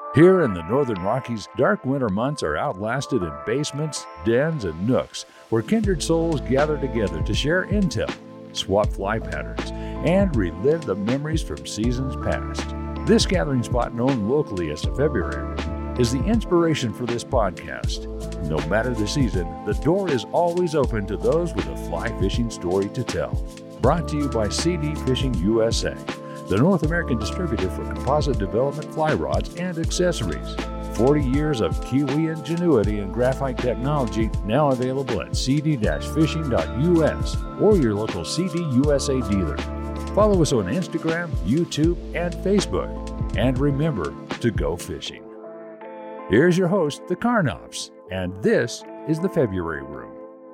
Here in the Northern Rockies, dark winter months are outlasted in basements, dens, and nooks where kindred souls gather together to share intel, swap fly patterns, and relive the memories from seasons past. This gathering spot, known locally as the February Room, is the inspiration for this podcast. No matter the season, the door is always open to those with a fly fishing story to tell. Brought to you by CD Fishing USA, the North American distributor for composite development fly rods and accessories. 40 years of Kiwi ingenuity and graphite technology, now available at cd-fishing.us or your local CD USA dealer. Follow us on Instagram, YouTube, and Facebook. And remember to go fishing. Here's your host, the Carnops, and this is the February Room.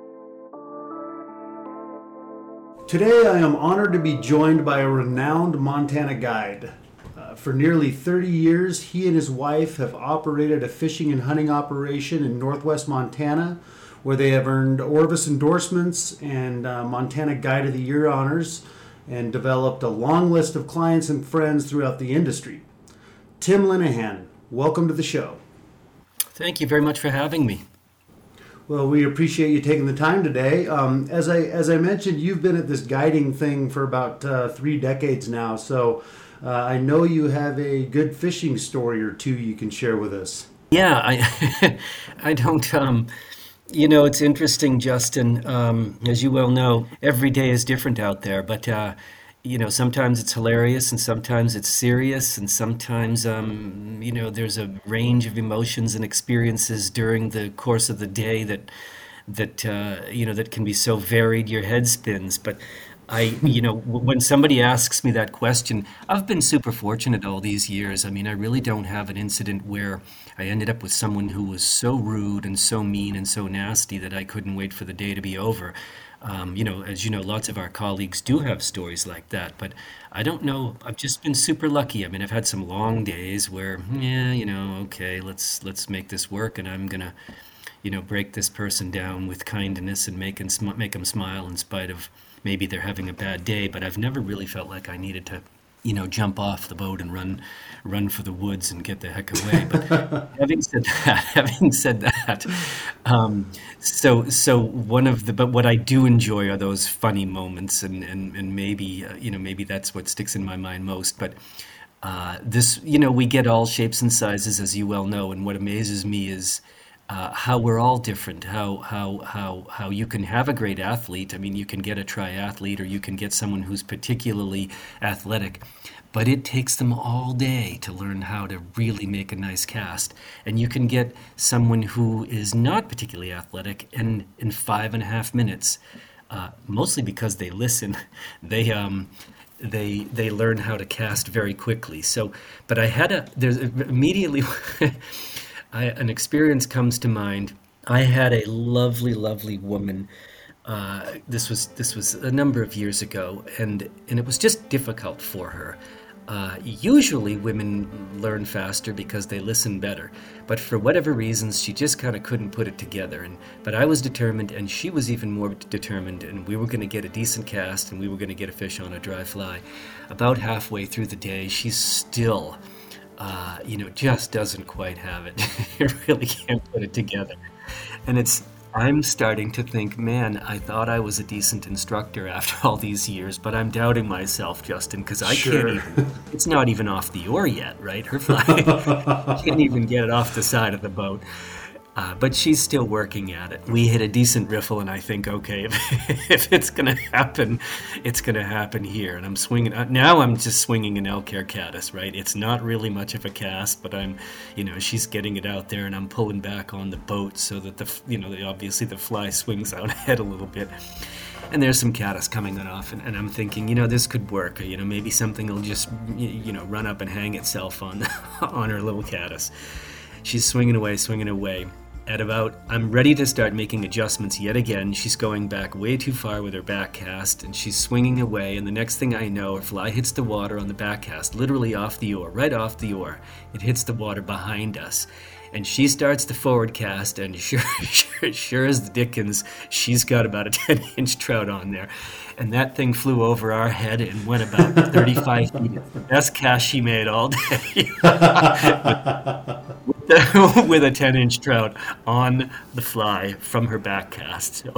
Today I am honored to be joined by a renowned Montana guide. For nearly 30 years, he and his wife have operated a fishing and hunting operation in northwest Montana, where they have earned Orvis endorsements and Montana Guide of the Year honors, and developed a long list of clients and friends throughout the industry. Tim Linehan, welcome to the show. Thank you very much for having me. Well, we appreciate you taking the time today. As I mentioned, you've been at this guiding thing for about 3 decades now, so I know you have a good fishing story or two you can share with us. Yeah, I don't, it's interesting, Justin. As you well know, every day is different out there, but, sometimes it's hilarious and sometimes it's serious and sometimes, there's a range of emotions and experiences during the course of the day that can be so varied your head spins. But when somebody asks me that question, I've been super fortunate all these years. I mean, I really don't have an incident where I ended up with someone who was so rude and so mean and so nasty that I couldn't wait for the day to be over. As you know, lots of our colleagues do have stories like that, but I don't know. I've just been super lucky. I mean, I've had some long days where, okay, let's make this work, and I'm gonna, break this person down with kindness and make them smile in spite of maybe they're having a bad day. But I've never really felt like I needed to, jump off the boat and run for the woods and get the heck away. But having said that, but what I do enjoy are those funny moments, and maybe that's what sticks in my mind most. But we get all shapes and sizes, as you well know, and what amazes me is how we're all different, how you can have a great athlete. I mean, you can get a triathlete or you can get someone who's particularly athletic, but it takes them all day to learn how to really make a nice cast. And you can get someone who is not particularly athletic and in 5.5 minutes, mostly because they listen, they learn how to cast very quickly. So, but there's immediately an experience comes to mind. I had a lovely, lovely woman. This was a number of years ago, and it was just difficult for her. Usually women learn faster because they listen better, but for whatever reasons, she just kind of couldn't put it together. But I was determined, and she was even more determined, and we were going to get a decent cast, and we were going to get a fish on a dry fly. About halfway through the day, she's still just doesn't quite have it. You really can't put it together. And I'm starting to think, man, I thought I was a decent instructor after all these years, but I'm doubting myself, Justin, because I can't even, it's not even off the oar yet, right? Her fly can't even get it off the side of the boat. But she's still working at it. We hit a decent riffle, and I think, okay, if it's going to happen, it's going to happen here. And I'm swinging. Now I'm just swinging an elk hair caddis, right? It's not really much of a cast, but she's getting it out there, and I'm pulling back on the boat so that obviously the fly swings out ahead a little bit. And there's some caddis coming off, and I'm thinking, this could work. Maybe something will just, run up and hang itself on her little caddis. She's swinging away. I'm ready to start making adjustments yet again. She's going back way too far with her back cast, and she's swinging away, and the next thing I know, her fly hits the water on the back cast, literally off the oar, right off the oar. It hits the water behind us. and she starts the forward cast, and sure as the dickens, she's got about a 10-inch trout on there. And that thing flew over our head and went about 35 feet. Best cast she made all day. With a 10-inch trout on the fly from her back cast. So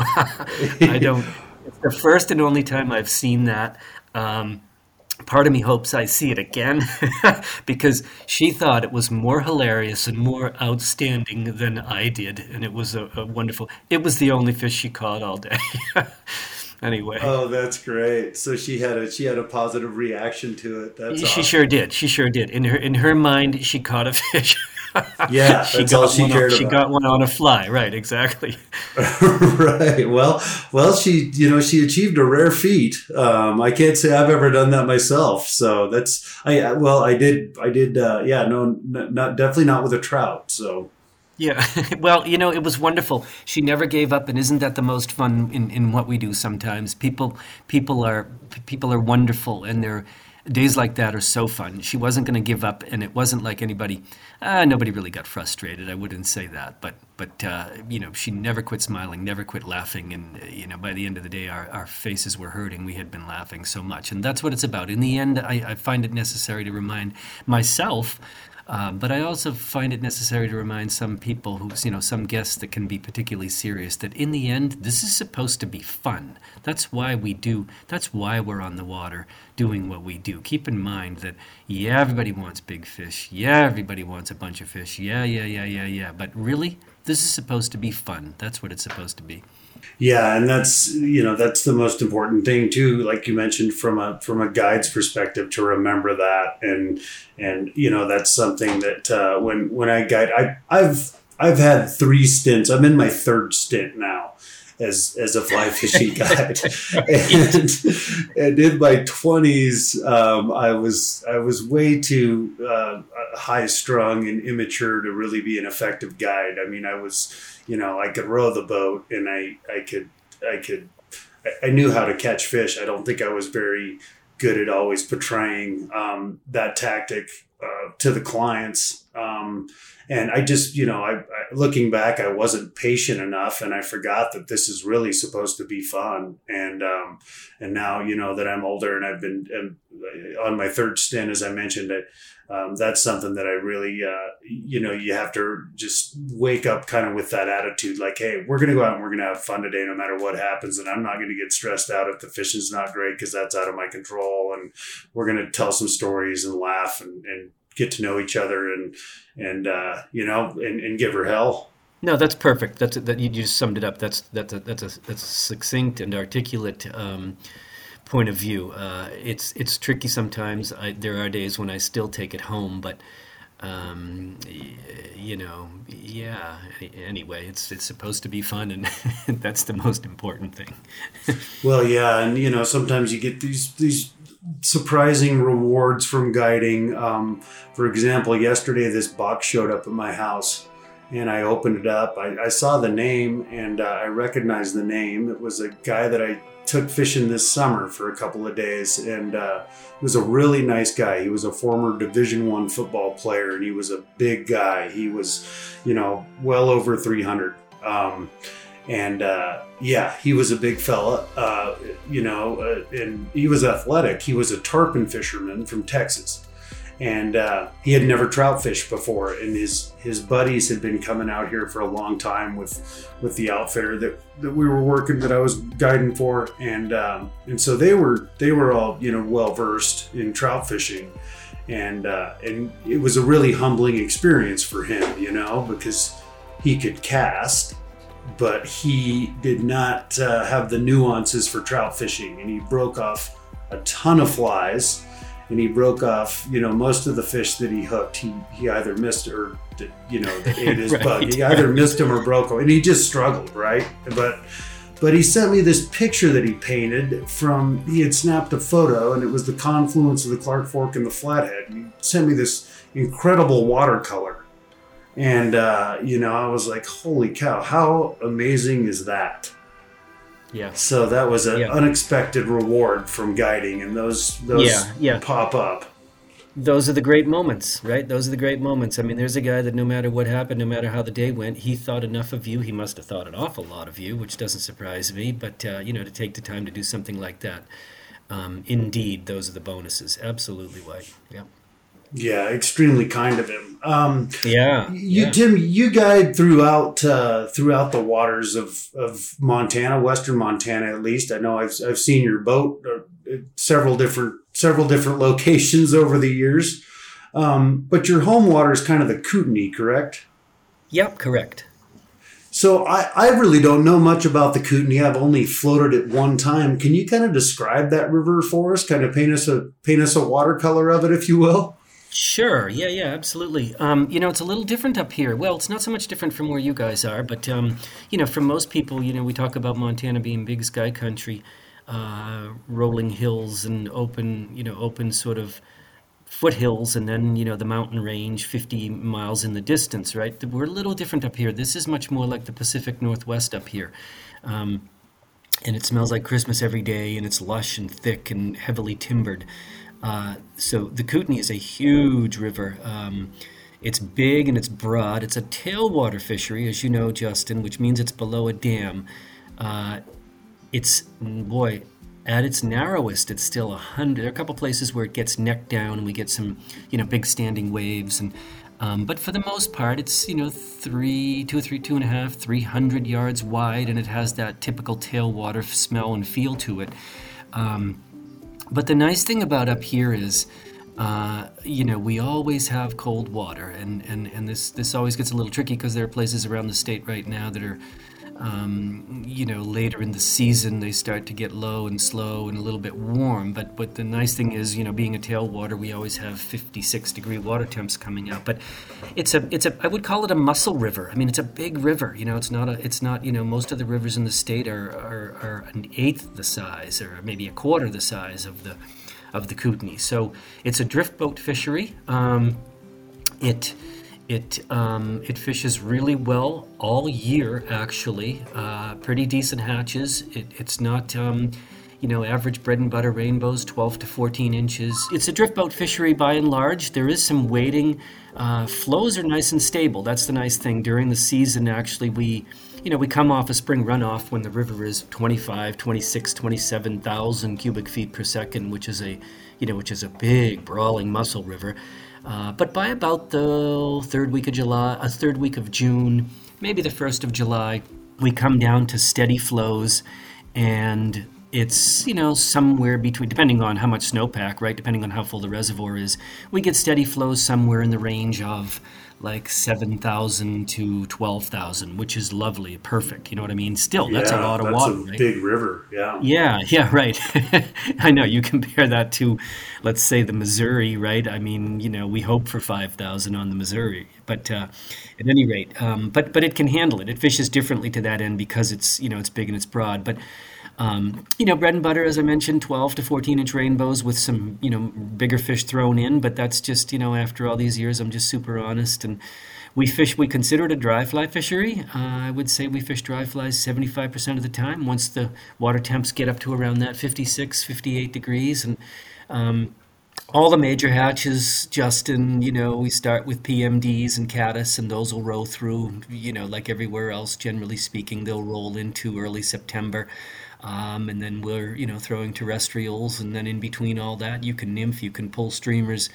it's the first and only time I've seen that. Part of me hopes I see it again because she thought it was more hilarious and more outstanding than I did. And it was a wonderful, it was the only fish she caught all day. Anyway. Oh, that's great. So she had a positive reaction to it. That's She awesome. sure did. She sure did. In her mind, she caught a fish. Yeah, that's all she cared about. She got one on a fly, right? Exactly. Right. Well, she achieved a rare feat. I can't say I've ever done that myself. So I did. Definitely not with a trout. So. Yeah, well, it was wonderful. She never gave up, and isn't that the most fun in what we do sometimes? People are wonderful, and their days like that are so fun. She wasn't going to give up, and it wasn't like nobody really got frustrated. I wouldn't say that, but she never quit smiling, never quit laughing, and by the end of the day, our faces were hurting. We had been laughing so much, and that's what it's about. In the end, I find it necessary to remind myself. But I also find it necessary to remind some people some guests that can be particularly serious, that in the end, this is supposed to be fun. That's why we're on the water doing what we do. Keep in mind that, yeah, everybody wants big fish. Yeah, everybody wants a bunch of fish. Yeah. But really, this is supposed to be fun. That's what it's supposed to be. Yeah, and that's the most important thing too. Like you mentioned, from a guide's perspective, to remember that, and that's something that when I guide, I've had 3 stints. I'm in my 3rd stint now as a fly fishing guide, and in my 20s, I was way too high strung and immature to really be an effective guide. I mean, I could row the boat, and I knew how to catch fish. I don't think I was very good at always portraying that tactic to the clients. And I just, looking back, I wasn't patient enough, and I forgot that this is really supposed to be fun. And now, that I'm older and I've been on my 3rd stint, as I mentioned, that's something that I really, you have to just wake up kind of with that attitude, like, hey, we're going to go out and we're going to have fun today, no matter what happens. And I'm not going to get stressed out if the fishing's not great, because that's out of my control. And we're going to tell some stories and laugh and get to know each other and give her hell. No, that's perfect. That you just summed it up. That's a succinct and articulate point of view. It's tricky sometimes. There are days when I still take it home, but Anyway, it's supposed to be fun, and that's the most important thing. Well, yeah, and sometimes you get these surprising rewards from guiding. For example, yesterday this box showed up at my house, and I opened it up. I saw the name, and I recognized the name. It was a guy that I took fishing this summer for a couple of days, and he was a really nice guy. He was a former Division I football player, and he was a big guy. He was, well over 300. He was a big fella, and he was athletic. He was a tarpon fisherman from Texas. And he had never trout fished before, and his buddies had been coming out here for a long time with the outfitter that we were working, that I was guiding for, and so they were all well versed in trout fishing, and it was a really humbling experience for him, because he could cast, but he did not have the nuances for trout fishing, and he broke off a ton of flies. And he broke off, most of the fish that he hooked. He either missed or, that ate his right. Bug. He either missed him or broke him, and he just struggled, right? But he sent me this picture that he painted he had snapped a photo, and it was the confluence of the Clark Fork and the Flathead. And he sent me this incredible watercolor, and I was like, holy cow, how amazing is that? Yeah. So that was an unexpected reward from guiding, and those pop up. Those are the great moments, right? Those are the great moments. I mean, there's a guy that no matter what happened, no matter how the day went, he thought enough of you. He must have thought an awful lot of you, which doesn't surprise me. But to take the time to do something like that, indeed, those are the bonuses. Absolutely, White. Yeah. Yeah, extremely kind of him. Yeah. Yeah. Tim, you guide throughout the waters of Montana, Western Montana, at least. I know I've seen your boat at several different locations over the years. But your home water is kind of the Kootenai, correct? Yep. Correct. So I really don't know much about the Kootenai. I've only floated it one time. Can you kind of describe that river for us? Kind of paint us a watercolor of it, if you will? Sure. Yeah, yeah, absolutely. It's a little different up here. Well, it's not so much different from where you guys are, but for most people, we talk about Montana being big sky country, rolling hills and open sort of foothills, and then the mountain range 50 miles in the distance, right? We're a little different up here. This is much more like the Pacific Northwest up here. And it smells like Christmas every day, and it's lush and thick and heavily timbered. So the Kootenai is a huge river. It's big and it's broad. It's a tailwater fishery, as you know, Justin, which means it's below a dam. At its narrowest, it's still 100. There are a couple places where it gets neck down and we get some, big standing waves. But for the most part, it's, 300 yards wide, and it has that typical tailwater smell and feel to it. But the nice thing about up here is, we always have cold water, and this always gets a little tricky because there are places around the state right now that are, later in the season they start to get low and slow and a little bit warm. But the nice thing is, being a tailwater, we always have 56-degree water temps coming out. But it's I would call it a muscle river. I mean, it's a big river. It's not most of the rivers in the state are an eighth the size or maybe a quarter the size of the Kootenai. So it's a drift boat fishery. It fishes really well all year, actually. Pretty decent hatches. It's not, average bread and butter rainbows, 12 to 14 inches. It's a drift boat fishery by and large. There is some wading. Flows are nice and stable. That's the nice thing. During the season, actually, we come off a spring runoff when the river is 25, 26, 27,000 cubic feet per second, which is a big, brawling muscle river. But by about the third week of June, maybe the 1st of July, we come down to steady flows, and it's, somewhere between, depending on how much snowpack, right, depending on how full the reservoir is, we get steady flows somewhere in the range of like 7,000 to 12,000, which is lovely, perfect. You know what I mean? Still, that's a lot of water, right? That's a big river, yeah. Yeah, right. I know, you compare that to, let's say, the Missouri, right? I mean, we hope for 5,000 on the Missouri, but at any rate, but it can handle it. It fishes differently to that end because it's, it's big and it's broad, but bread and butter, as I mentioned, 12 to 14 inch rainbows with some, bigger fish thrown in. But that's just, after all these years, I'm just super honest. And we consider it a dry fly fishery. I would say we fish dry flies 75% of the time once the water temps get up to around that 56, 58 degrees. And all the major hatches, Justin, we start with PMDs and caddis, and those will roll through, like everywhere else, generally speaking, they'll roll into early September. And then we're, throwing terrestrials, and then in between all that, you can nymph, you can pull streamers,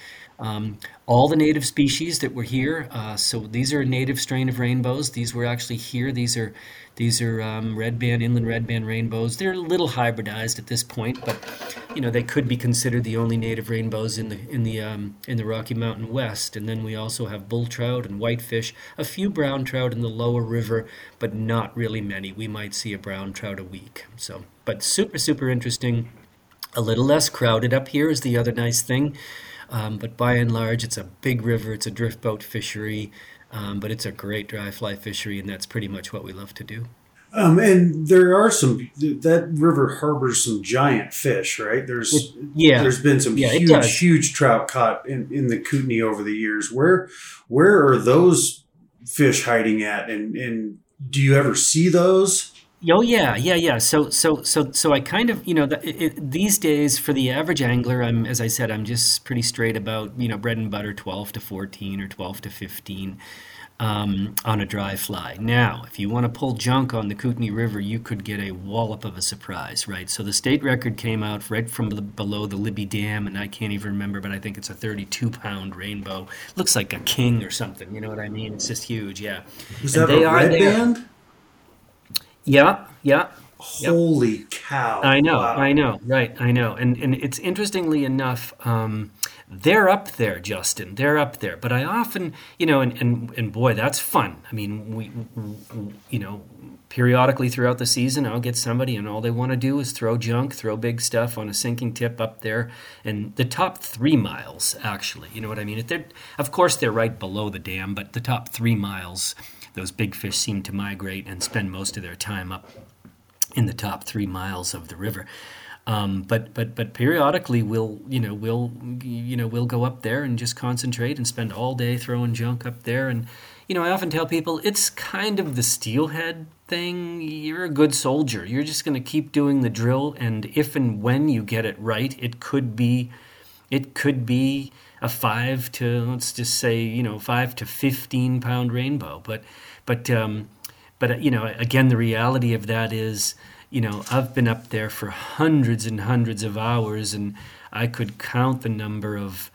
all the native species that were here. So these are a native strain of rainbows. These were actually here. These are inland red band rainbows. They're a little hybridized at this point, but they could be considered the only native rainbows in the Rocky Mountain West. And then we also have bull trout and whitefish, a few brown trout in the lower river, but not really many. We might see a brown trout a week. So, but super, super interesting. A little less crowded up here is the other nice thing. But by and large, it's a big river. It's a drift boat fishery, but it's a great dry fly fishery, and that's pretty much what we love to do. And there are that river harbors some giant fish, right? There's been some huge trout caught in the Kootenai over the years. Where are those fish hiding at? And do you ever see those? Oh yeah, yeah, yeah. So I kind of, these days for the average angler, as I said, I'm just pretty straight about, bread and butter, 12 to 14 or 12 to 15 on a dry fly. Now, if you want to pull junk on the Kootenai River, you could get a wallop of a surprise, right? So the state record came out right from below the Libby Dam, and I can't even remember, but I think it's a 32-pound rainbow. Looks like a king or something. You know what I mean? It's just huge, yeah. Was And that they a are red there. band? Yeah, yeah. Yep. Holy cow! I know, Wow. I know, right, I know, and it's interestingly enough, they're up there, Justin. They're up there. But I often, and boy, that's fun. I mean, you know, periodically throughout the season, I'll get somebody, and all they want to do is throw junk, throw big stuff on a sinking tip up there, and the top 3 miles, actually, you know what I mean? Of course, they're right below the dam, but the top 3 miles, those big fish seem to migrate and spend most of their time up in the top 3 miles of the river. But periodically we'll go up there and just concentrate and spend all day throwing junk up there. And I often tell people it's kind of the steelhead thing. You're a good soldier. You're just going to keep doing the drill, and if and when you get it right, it could be a 5 to, let's just say, 5 to 15 pound rainbow. But again, the reality of that is, I've been up there for hundreds and hundreds of hours, and I could count the number of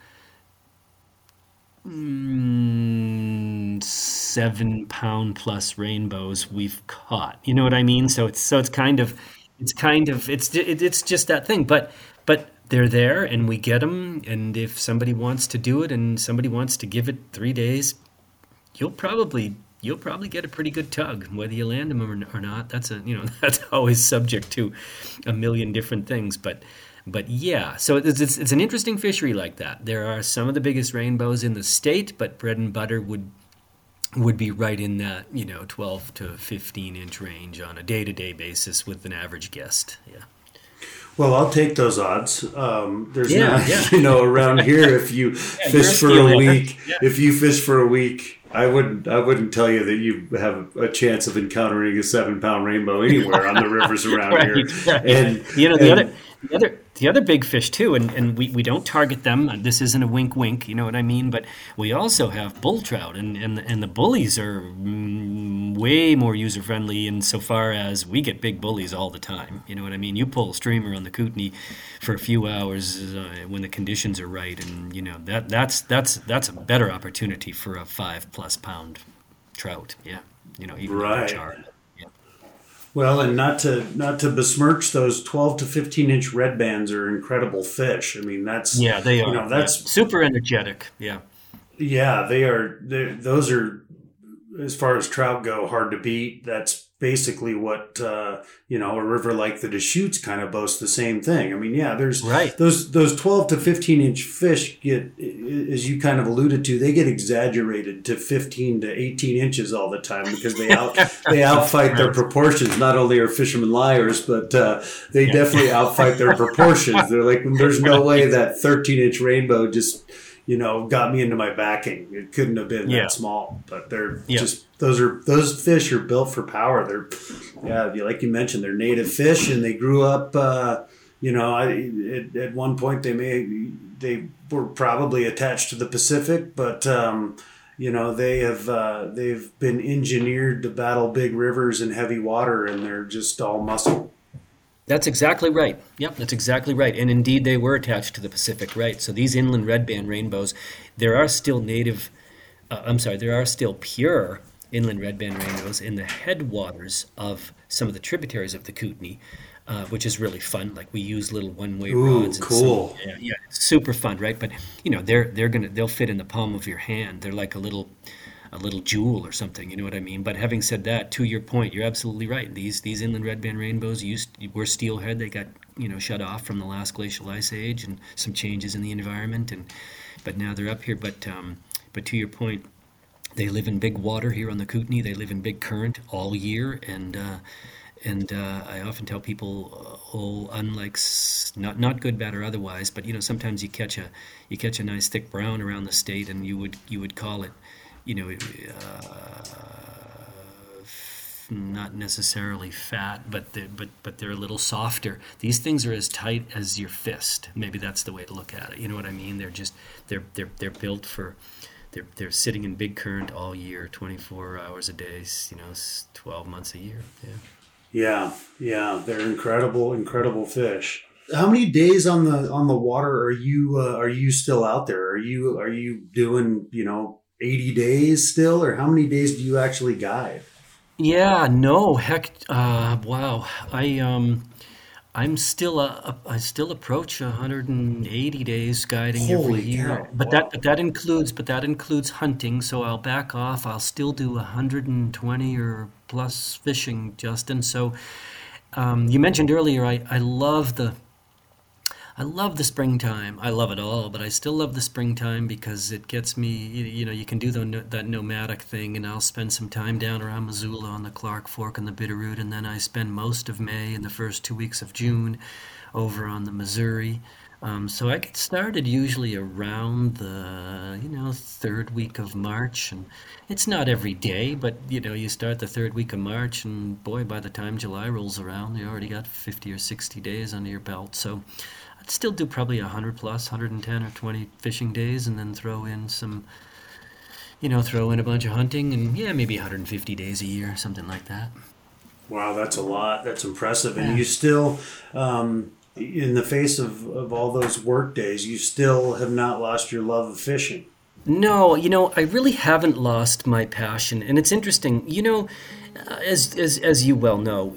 7 pound plus rainbows we've caught. You know what I mean? So it's it's just that thing. But they're there, and we get them. And if somebody wants to do it, and somebody wants to give it 3 days, you'll probably get a pretty good tug, whether you land them or not. That's always subject to a million different things. But yeah, so it's an interesting fishery like that. There are some of the biggest rainbows in the state, but bread and butter would be right in that 12 to 15 inch range on a day-to-day basis with an average guest. Yeah. Well, I'll take those odds. There's Yeah, not, yeah. around here, if you Yeah, you're a fish for a steelheader. week, Yeah. if you fish for a week, I wouldn't tell you that you have a chance of encountering a 7 pound rainbow anywhere on the rivers around here. Right, right. And, The and other big fish too, and we don't target them. And this isn't a wink wink, you know what I mean? But we also have bull trout, and the bullies are way more user friendly insofar as we get big bullies all the time. You know what I mean? You pull a streamer on the Kootenai for a few hours when the conditions are right, and that's a better opportunity for a 5+ pound trout. Yeah, even though they're right. charred. Yeah. Well, and not to besmirch those 12 to 15 inch red bands are incredible fish. I mean, that's Yeah, they are. Yeah. that's Super energetic. Yeah. yeah, they are. Those are, as far as trout go, hard to beat. That's basically what a river like the Deschutes kind of boasts the same thing. I mean, yeah, there's Right. those 12 to 15 inch fish get, as you kind of alluded to, they get exaggerated to 15 to 18 inches all the time because they outfight their proportions. Not only are fishermen liars, but they definitely outfight their proportions. They're like, there's no way that 13-inch rainbow just got me into my backing. It couldn't have been Yeah. that small. But they're Yeah. just those fish are built for power. Like you mentioned, they're native fish, and they grew up. At one point they were probably attached to the Pacific, but they've been engineered to battle big rivers and heavy water, and they're just all muscle. That's exactly right. Yep, that's exactly right. And indeed, they were attached to the Pacific, right? So these inland red band rainbows, there are still there are still pure inland red band rainbows in the headwaters of some of the tributaries of the Kootenai, which is really fun. Like we use little one-way Ooh, rods. cool. Yeah, it's super fun, right? But they'll fit in the palm of your hand. They're like a little jewel or something, you know what I mean? But having said that, to your point, you're absolutely right. These inland red band rainbows were steelhead. They got shut off from the last glacial ice age and some changes in the environment, but now they're up here. But to your point, they live in big water here on the Kootenai. They live in big current all year, and I often tell people, unlike not good, bad, or otherwise, but sometimes you catch a nice thick brown around the state, and you would call it, not necessarily fat, but they're a little softer. These things are as tight as your fist. Maybe that's the way to look at it. You know what I mean? They're built for. They're sitting in big current all year, 24 hours a day. 12 months a year. Yeah. Yeah. They're incredible fish. How many days on the water are you still out there? Are you doing 80 days still, or how many days do you actually guide? Yeah, no, heck, wow. I still approach 180 days guiding every Holy year. cow! But Wow. that includes hunting, so I'll back off. I'll still do 120 or plus fishing, Justin. So you mentioned earlier, I love the springtime. I love it all, but I still love the springtime because it gets me, you can do that nomadic thing, and I'll spend some time down around Missoula on the Clark Fork and the Bitterroot, and then I spend most of May and the first 2 weeks of June over on the Missouri. So I get started usually around the, third week of March, and it's not every day, but you start the third week of March, and boy, by the time July rolls around, you already got 50 or 60 days under your belt. So I'd still do probably 100 plus, 110 or 20 fishing days, and then throw in a bunch of hunting, and yeah, maybe 150 days a year, something like that. Wow, that's a lot. That's impressive. And Yeah. you still, in the face of all those work days, you still have not lost your love of fishing. No, I really haven't lost my passion, and it's interesting. As you well know,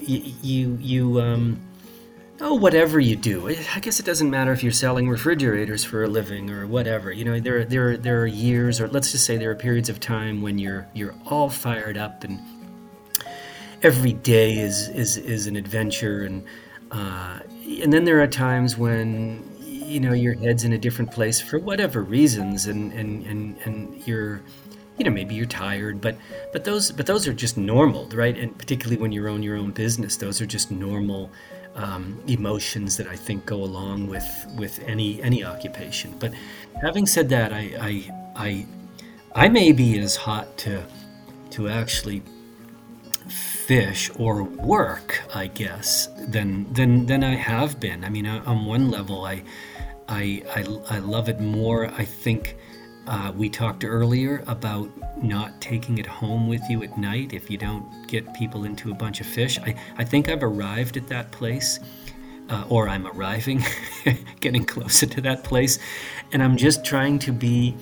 whatever you do, I guess it doesn't matter if you're selling refrigerators for a living or whatever. There are years, or let's just say there are periods of time when you're all fired up, and every day is an adventure, and then there are times when your head's in a different place for whatever reasons, and you're maybe you're tired, but those are just normal, right? And particularly when you own your own business, those are just normal emotions that I think go along with any occupation. But having said that, I may be as hot to actually fish or work, I guess, than I have been. I mean, on one level, I love it more. I think we talked earlier about not taking it home with you at night if you don't get people into a bunch of fish. I think I've arrived at that place, or I'm arriving, getting closer to that place, and I'm just trying to be,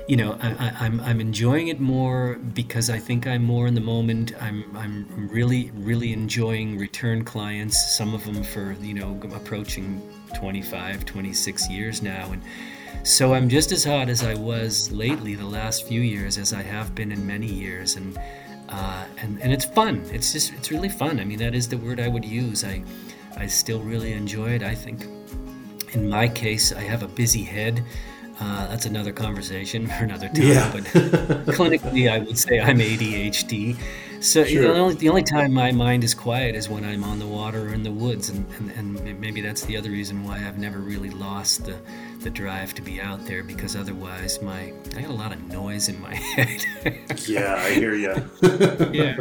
I'm enjoying it more because I think I'm more in the moment. I'm really enjoying return clients, some of them for approaching 25, 26 years now, and so I'm just as hot as I was lately, the last few years, as I have been in many years, and it's fun. It's really fun. I mean, that is the word I would use. I still really enjoy it. I think, in my case, I have a busy head. That's another conversation for another time. Yeah. But clinically, I would say I'm ADHD. So Sure. the only time my mind is quiet is when I'm on the water or in the woods, and maybe that's the other reason why I've never really lost the drive to be out there, because otherwise I got a lot of noise in my head. Yeah, I hear you. Yeah.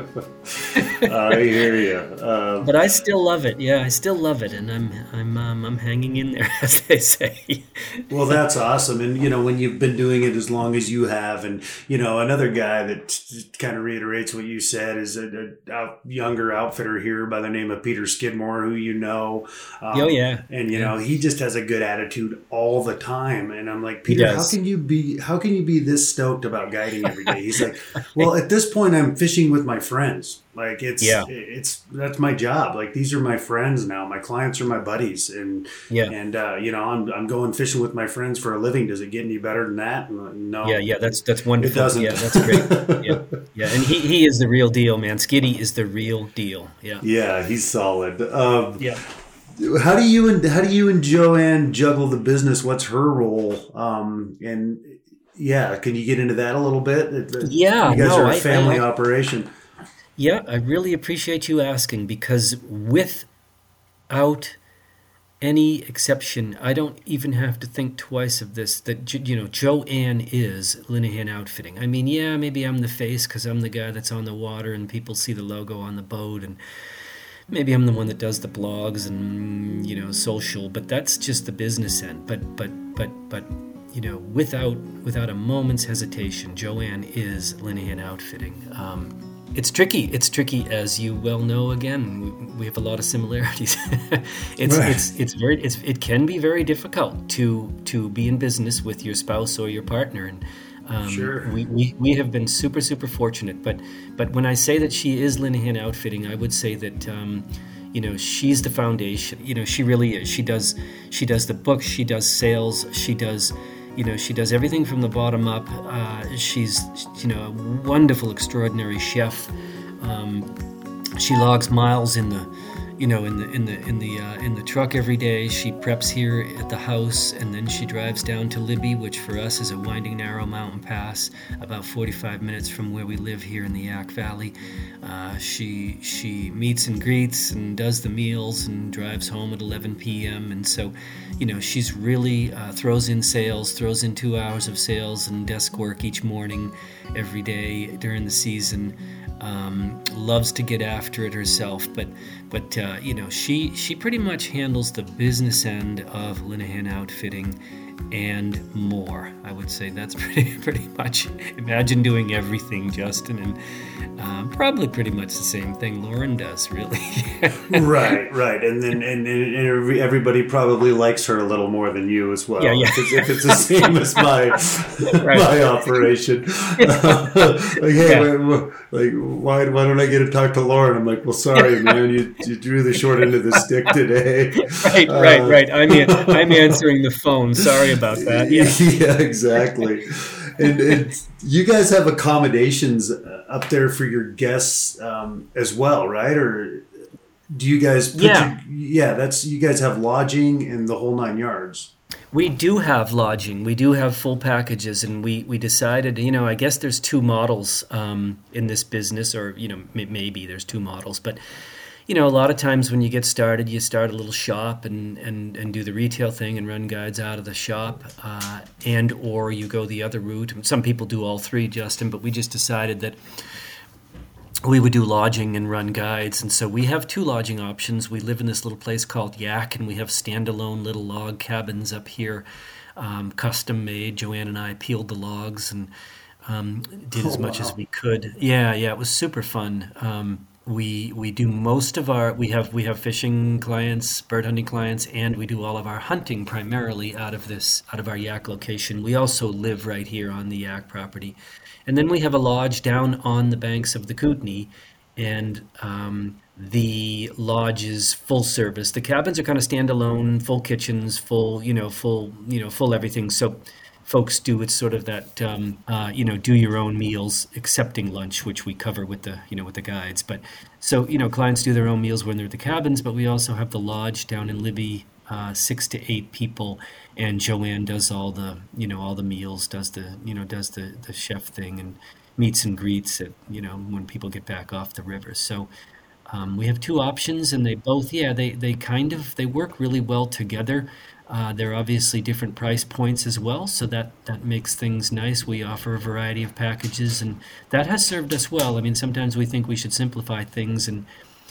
I hear you. But I still love it. Yeah, I still love it, and I'm hanging in there, as they say. Well, that's awesome. And, when you've been doing it as long as you have, and, another guy that kind of reiterates what you said is a younger outfitter here by the name of Peter Skidmore, who you know. Oh yeah. And, Yeah. he just has a good attitude all the time. And I'm like, He Peter, does. how can you be this stoked about guiding every day? He's like, well, at this point, I'm fishing with my friends. Like that's my job. Like, these are my friends now. My clients are my buddies, and Yeah. I'm going fishing with my friends for a living. Does it get any better than that? No. Yeah, that's wonderful. It doesn't. Yeah, that's great. Yeah, and he is the real deal, man. Skiddy is the real deal. Yeah. Yeah, he's solid. Yeah. How do you and Joanne juggle the business? What's her role? And yeah, can you get into that a little bit? Yeah, You guys no, are a family operation. Yeah, I really appreciate you asking, because without any exception, I don't even have to think twice of this, that, Joanne is Linehan Outfitting. I mean, yeah, maybe I'm the face because I'm the guy that's on the water and people see the logo on the boat, and maybe I'm the one that does the blogs and, social, but that's just the business end. But without a moment's hesitation, Joanne is Linehan Outfitting. It's tricky, as you well know. Again, we have a lot of similarities. It can be very difficult to be in business with your spouse or your partner, and Sure. we have been super fortunate. But when I say that she is Linehan Outfitting, I would say that she's the foundation. She really is. She does the books. She does sales. She does everything from the bottom up. She's a wonderful, extraordinary chef. She logs miles in the truck every day. She preps here at the house, and then she drives down to Libby, which for us is a winding, narrow mountain pass, about 45 minutes from where we live here in the Yak Valley. She meets and greets and does the meals and drives home at 11 p.m. And so, she's really throws in 2 hours of sales and desk work each morning, every day during the season. Loves to get after it herself, but she pretty much handles the business end of Linehan Outfitting and more. I would say that's pretty much. Imagine doing everything, Justin, and probably pretty much the same thing Lauren does, really. Right, and then everybody probably likes her a little more than you as well. Yeah. If it's the same as my my operation. Why don't I get to talk to Lauren? I'm like, well, sorry, man, you drew the short end of the stick today. Right. I'm answering the phone. Sorry about that. Yeah, exactly. And you guys have accommodations up there for your guests as well, right? Or do you guys? You guys have lodging and the whole 9 yards. We do have lodging. We do have full packages, and we decided, I guess there's two models in this business, or maybe there's two models, but. A lot of times when you get started, you start a little shop and do the retail thing and run guides out of the shop, or you go the other route. Some people do all three, Justin, but we just decided that we would do lodging and run guides. And so we have two lodging options. We live in this little place called Yak, and we have standalone little log cabins up here, custom made. Joanne and I peeled the logs and did as much as we could. Yeah, it was super fun. We do most of we have fishing clients, bird hunting clients, and we do all of our hunting primarily out of our Yak location. We also live right here on the Yak property. And then we have a lodge down on the banks of the Kootenai, and the lodge is full service. The cabins are kind of standalone, full kitchens, full everything. So folks do it's sort of that do your own meals, excepting lunch, which we cover with the guides. But so clients do their own meals when they're at the cabins, but we also have the lodge down in Libby, 6 to 8 people, and Joanne does all the meals, does the chef thing and meets and greets at when people get back off the river. So we have two options, and they both they work really well together. They're obviously different price points as well, so that makes things nice. We offer a variety of packages, and that has served us well. I mean, sometimes we think we should simplify things and,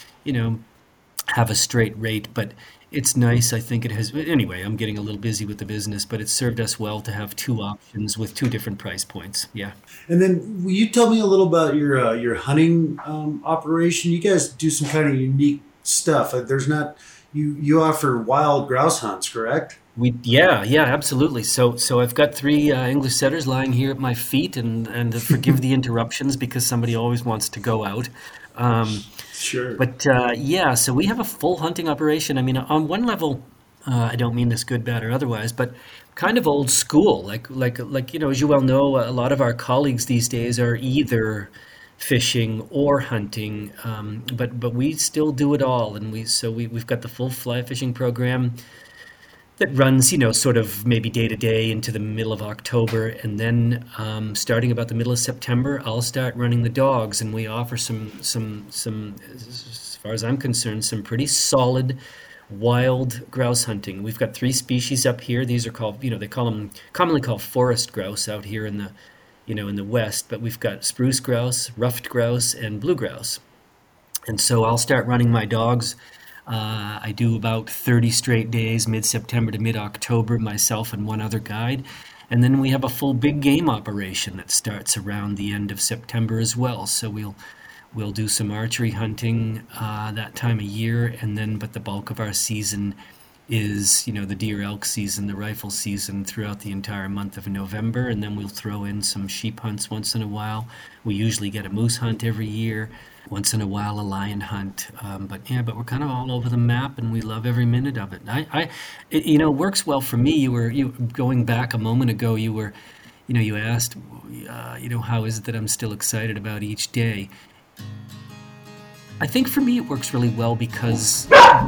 have a straight rate, but it's nice. I think it has. Anyway, I'm getting a little busy with the business, but it's served us well to have two options with two different price points. Yeah. And then will you tell me a little about your hunting operation? You guys do some kind of unique stuff. There's not... You offer wild grouse hunts, correct? Yeah, absolutely. So I've got 3 English setters lying here at my feet, and forgive the interruptions because somebody always wants to go out. Sure. But so we have a full hunting operation. I mean, on one level, I don't mean this good, bad, or otherwise, but kind of old school. Like as you well know, a lot of our colleagues these days are either fishing or hunting, but we still do it all, and we've got the full fly fishing program that runs sort of maybe day to day into the middle of October, and then starting about the middle of September I'll start running the dogs, and we offer some as far as I'm concerned, some pretty solid wild grouse hunting. We've got 3 species up here. These are called, they call them commonly called forest grouse out here in the, in the west. But we've got spruce grouse, ruffed grouse, and blue grouse. And so I'll start running my dogs. I do about 30 straight days, mid-September to mid-October, myself and one other guide. And then we have a full big game operation that starts around the end of September as well. So we'll do some archery hunting that time of year, but the bulk of our season is, the deer elk season, the rifle season throughout the entire month of November, and then we'll throw in some sheep hunts once in a while. We usually get a moose hunt every year, once in a while a lion hunt, but we're kind of all over the map, and we love every minute of it. It works well for me. You going back a moment ago. You asked, how is it that I'm still excited about each day? I think for me it works really well because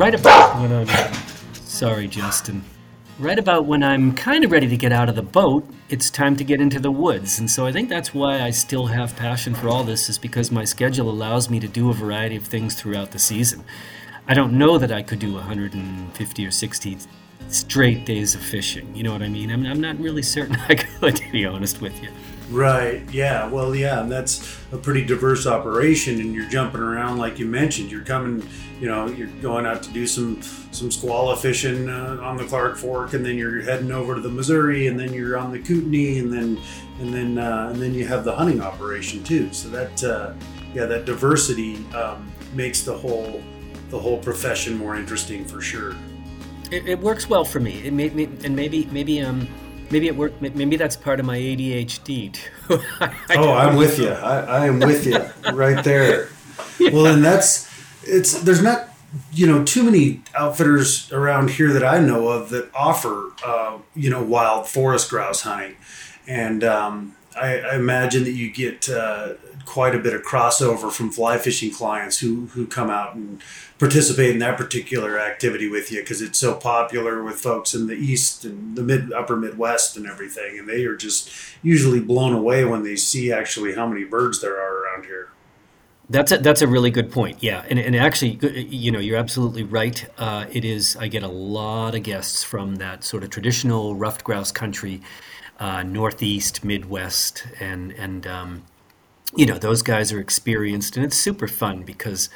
sorry, Justin. Right about when I'm kind of ready to get out of the boat, it's time to get into the woods. And so I think that's why I still have passion for all this, is because my schedule allows me to do a variety of things throughout the season. I don't know that I could do 150 or 60 straight days of fishing. You know what I mean? I'm not really certain I could, to be honest with you. Right. Yeah. Well, yeah, and that's a pretty diverse operation, and you're jumping around like you mentioned. You're coming, you're going out to do some squala fishing on the Clark Fork, and then you're heading over to the Missouri, and then you're on the Kootenai, and then you have the hunting operation too. So that that diversity makes the whole profession more interesting for sure. It works well for me. It made me, and maybe it worked. Maybe that's part of my ADHD too. I'm with you. I am with you right there. Yeah. Well, and there's not too many outfitters around here that I know of that offer wild forest grouse hunting, and I imagine that you get quite a bit of crossover from fly fishing clients who come out and participate in that particular activity with you, because it's so popular with folks in the East and the upper Midwest and everything, and they are just usually blown away when they see actually how many birds there are around here. That's a really good point. Yeah, and actually, you're absolutely right. It is. I get a lot of guests from that sort of traditional ruffed grouse country, Northeast, Midwest, and those guys are experienced, and it's super fun because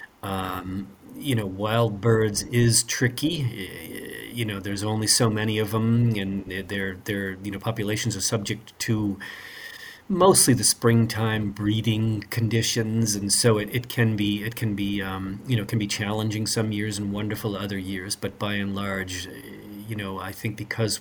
wild birds is tricky. There's only so many of them, and their populations are subject to mostly the springtime breeding conditions, and so it can be challenging some years and wonderful other years. But by and large, I think because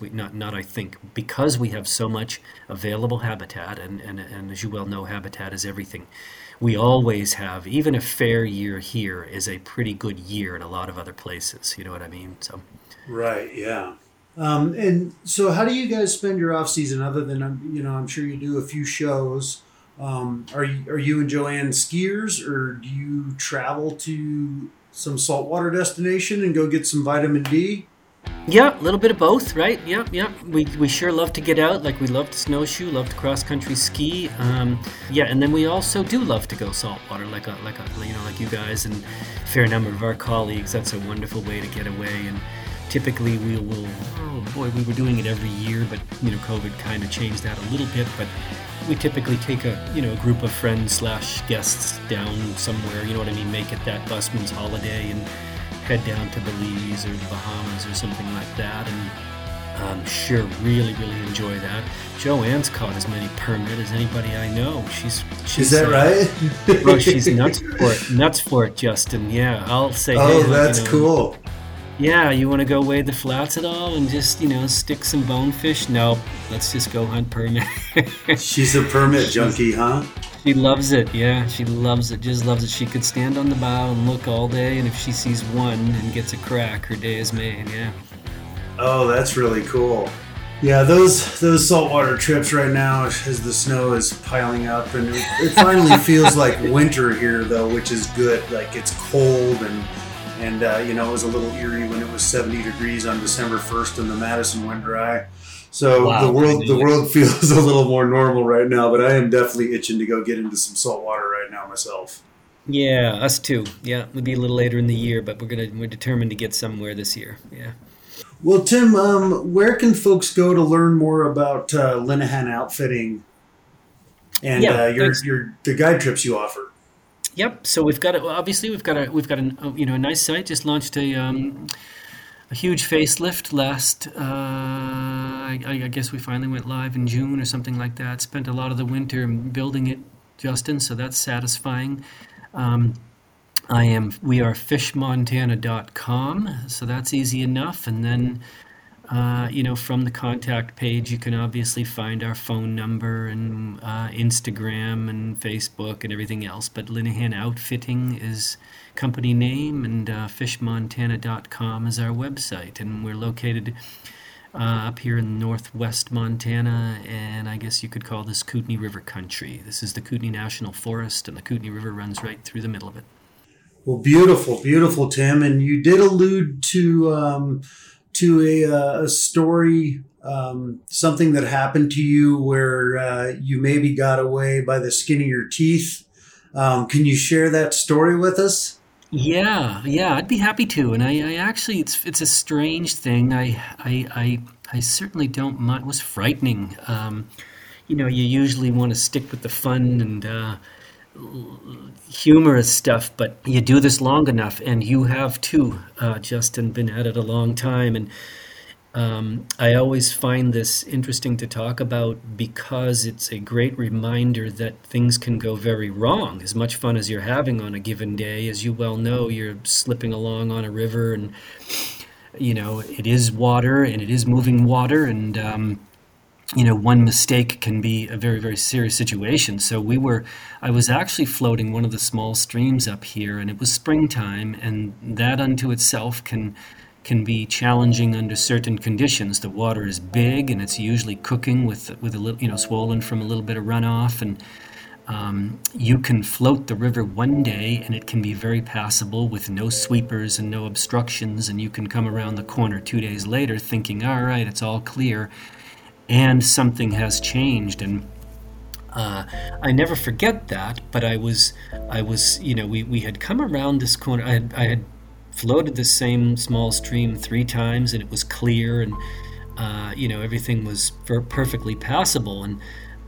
we have so much available habitat, and as you well know, habitat is everything. We always have, even a fair year here is a pretty good year in a lot of other places. You know what I mean? So. Right. Yeah. And so how do you guys spend your off season other than, I'm sure you do a few shows. Are you and Joanne skiers, or do you travel to some saltwater destination and go get some vitamin D? Yeah, a little bit of both, right? Yeah. We sure love to get out. Like, we love to snowshoe, love to cross country ski. And then we also do love to go saltwater, like you guys and a fair number of our colleagues. That's a wonderful way to get away. And typically we were doing it every year, but COVID kind of changed that a little bit. But we typically take a group of friends / guests down somewhere. You know what I mean? Make it that busman's holiday and head down to Belize or the Bahamas or something like that, and sure, really, really enjoy that. Joanne's caught as many permit as anybody I know. She's is that right? Well, she's nuts for it, Justin. Yeah, I'll say. Oh, that's cool. Yeah, you want to go wade the flats at all and just stick some bonefish? No, let's just go hunt permit. She's a permit junkie, huh? She loves it, yeah. She loves it, just loves it. She could stand on the bow and look all day, and if she sees one and gets a crack, her day is made, yeah. Oh, that's really cool. Yeah, those saltwater trips right now, as the snow is piling up, and it finally feels like winter here, though, which is good. Like, it's cold, and it was a little eerie when it was 70 degrees on December 1st and the Madison went dry. So wow, the world feels a little more normal right now, but I am definitely itching to go get into some salt water right now myself. Yeah, us too. Yeah, it'll be a little later in the year, but we're determined to get somewhere this year. Yeah. Well, Tim, where can folks go to learn more about Linehan Outfitting and Yeah, thanks. your the guide trips you offer? Yep. So obviously a nice site. Just launched a huge facelift last. I guess we finally went live in June or something like that. Spent a lot of the winter building it, Justin. So that's satisfying. Um, we are fishmontana.com, so that's easy enough. And then, from the contact page, you can obviously find our phone number and Instagram and Facebook and everything else. But Linehan Outfitting is company name, and fishmontana.com is our website. And we're located up here in northwest Montana, and I guess you could call this Kootenai River country. This is the Kootenai National Forest, and the Kootenai River runs right through the middle of it. Well, beautiful, beautiful, Tim. And you did allude to a story, something that happened to you where you maybe got away by the skin of your teeth. Can you share that story with us? Yeah, I'd be happy to. And I actually, it's a strange thing. I certainly don't mind. It was frightening. You usually want to stick with the fun and humorous stuff, but you do this long enough, and you have too, Justin, been at it a long time. And I always find this interesting to talk about because it's a great reminder that things can go very wrong. As much fun as you're having on a given day, as you well know, you're slipping along on a river, and it is water and it is moving water, and one mistake can be a very, very serious situation. So I was actually floating one of the small streams up here, and it was springtime, and that unto itself can be challenging under certain conditions. The water is big, and it's usually cooking with a little, swollen from a little bit of runoff, and you can float the river one day, and it can be very passable with no sweepers and no obstructions, and you can come around the corner 2 days later thinking, all right, it's all clear, and something has changed. And I never forget that. But I was, we had come around this corner. I had floated the same small stream 3 times, and it was clear, and everything was perfectly passable. And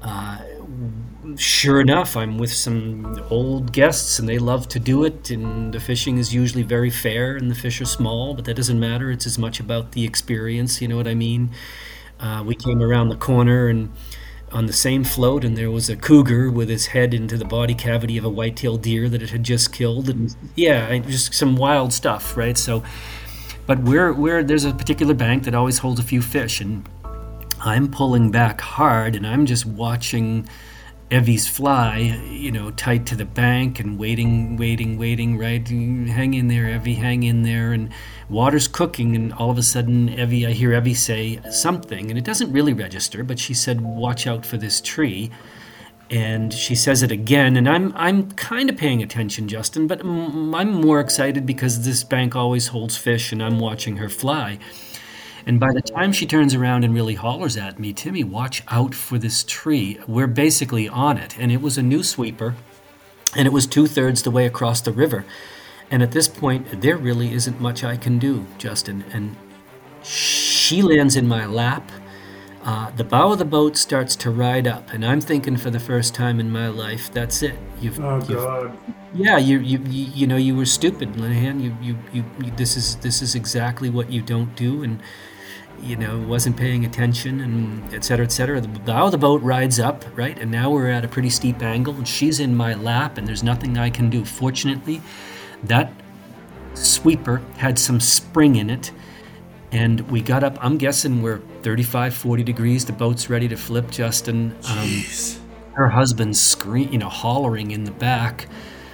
sure enough, I'm with some old guests, and they love to do it. And the fishing is usually very fair, and the fish are small, but that doesn't matter. It's as much about the experience. You know what I mean? We came around the corner and on the same float, and there was a cougar with his head into the body cavity of a white-tailed deer that it had just killed, and just some wild stuff, right? So, but there's a particular bank that always holds a few fish, and I'm pulling back hard, and I'm just watching Evie's fly, tight to the bank and waiting, right? Hang in there, Evie, hang in there. And water's cooking, and all of a sudden, I hear Evie say something, and it doesn't really register, but she said, watch out for this tree. And she says it again, and I'm kind of paying attention, Justin, but I'm more excited because this bank always holds fish, and I'm watching her fly. And by the time she turns around and really hollers at me, Timmy, watch out for this tree. We're basically on it. And it was a new sweeper, and it was 2/3 the way across the river. And at this point, there really isn't much I can do, Justin. And she lands in my lap. The bow of the boat starts to ride up, and I'm thinking for the first time in my life, that's it. God. Yeah, you were stupid, Linehan. This is exactly what you don't do, and wasn't paying attention, and et cetera, et cetera. The bow of the boat rides up, right? And now we're at a pretty steep angle, and she's in my lap, and there's nothing I can do. Fortunately, that sweeper had some spring in it, and we got up. I'm guessing we're 35, 40 degrees. The boat's ready to flip, Justin. Her husband's hollering in the back,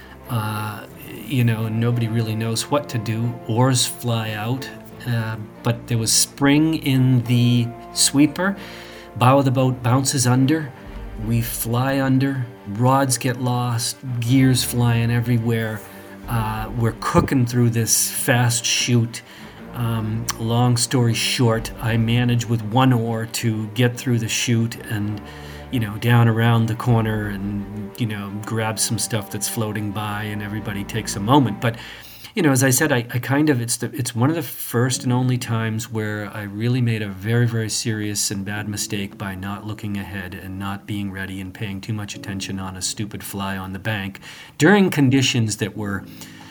and nobody really knows what to do. Oars fly out. But there was spring in the sweeper. Bow of the boat bounces under. We fly under. Rods get lost. Gears flying everywhere. We're cooking through this fast chute. Long story short, I manage with one oar to get through the chute, and down around the corner and, grab some stuff that's floating by, and everybody takes a moment. But, as I said, it's one of the first and only times where I really made a very, very serious and bad mistake by not looking ahead and not being ready and paying too much attention on a stupid fly on the bank during conditions that were,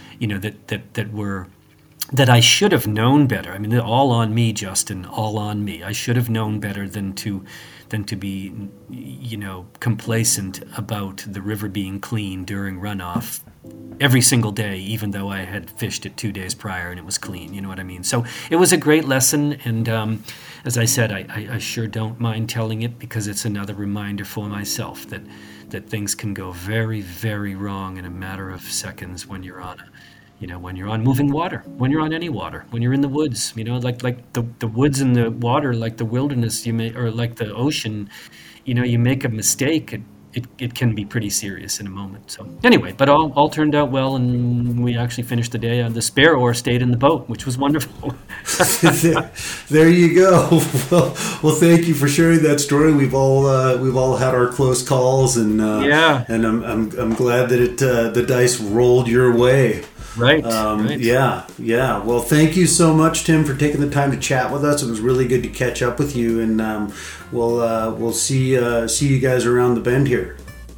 that I should have known better. I mean, all on me, Justin, all on me. I should have known better than to be, complacent about the river being clean during runoff every single day, even though I had fished it 2 days prior and it was clean. You know what I mean? So it was a great lesson. And as I said, I sure don't mind telling it, because it's another reminder for myself that things can go very, very wrong in a matter of seconds when you're on when you're on moving water, when you're on any water, when you're in the woods, like the woods and the water, like the wilderness, or like the ocean, you make a mistake, it can be pretty serious in a moment. So anyway, but all turned out well, and we actually finished the day. The spare oar stayed in the boat, which was wonderful. There you go. Well, thank you for sharing that story. We've all had our close calls, and and I'm glad that the dice rolled your way. Right. Yeah. Well, thank you so much, Tim, for taking the time to chat with us. It was really good to catch up with you, and we'll see you guys around the bend here.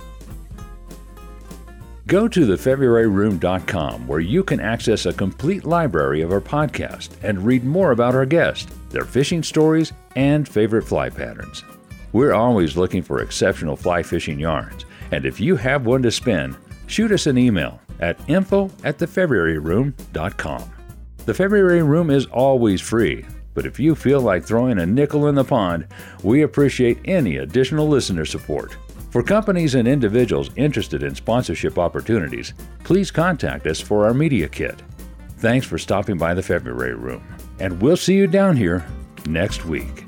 Go to thefebruaryroom.com, where you can access a complete library of our podcast and read more about our guests, their fishing stories, and favorite fly patterns. We're always looking for exceptional fly fishing yarns, and if you have one to spin, shoot us an email at info@thefebruaryroom.com. The February Room is always free, but if you feel like throwing a nickel in the pond, we appreciate any additional listener support. For companies and individuals interested in sponsorship opportunities, please contact us for our media kit. Thanks for stopping by the February Room, and we'll see you down here next week.